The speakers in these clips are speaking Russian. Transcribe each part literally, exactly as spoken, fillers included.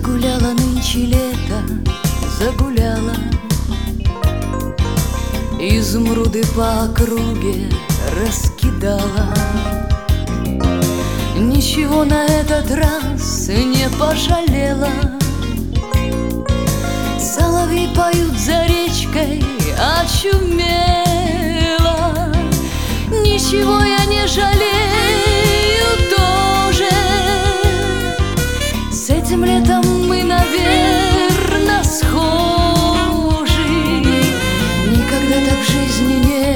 Загуляла нынче лето, загуляла, изумруды по округе раскидала. Ничего на этот раз не пожалела. Соловьи поют за речкой, очумела. Ничего я не жалею тоже. С этим летом мы, наверно, схожи. Никогда так в жизни не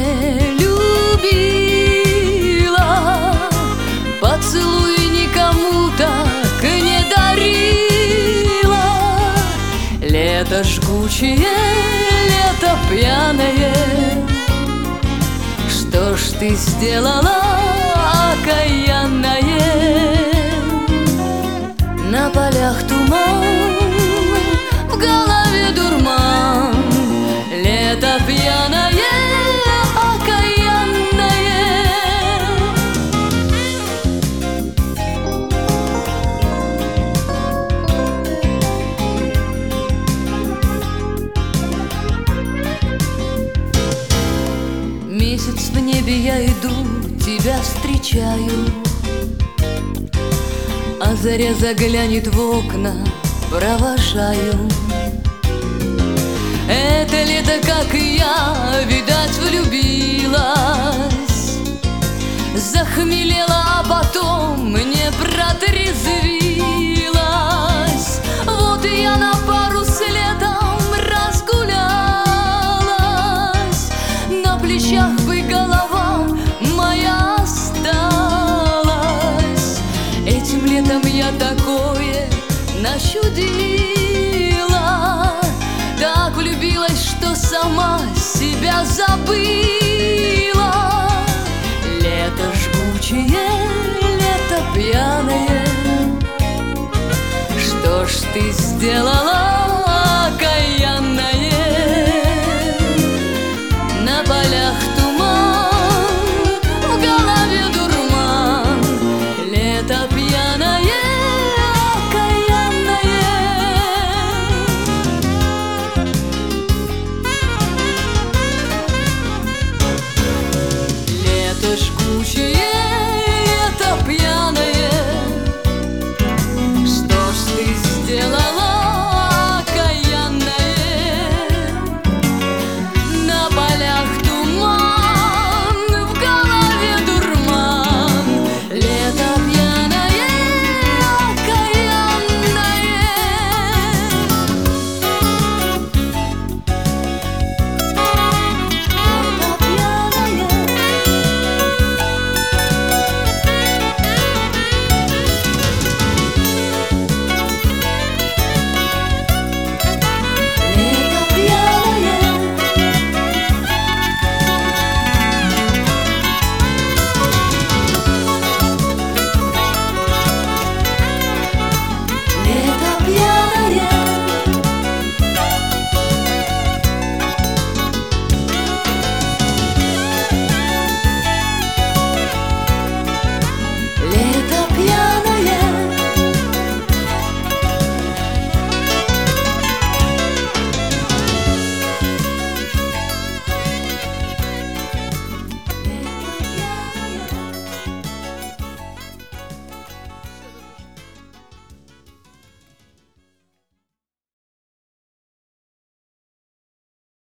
любила. Поцелуй никому так не дарила. Лето жгучее, лето пьяное. Что ж ты сделала, окаянное? На полях туман, в голове дурман. Лето пьяное, окаянное. Месяц в небе, я иду, тебя встречаю. А заря заглянет в окна, провожаю. Это лето, как и я, видать, влюбилась. Захмелела, а потом не протрезвилась. Вот и я на пару с летом разгулялась. На плечах бы голова моя осталась. Этим летом я такое начудила. Так влюбилась, что сама себя забыла. Лето жгучее, лето пьяное. Что ж ты сделала,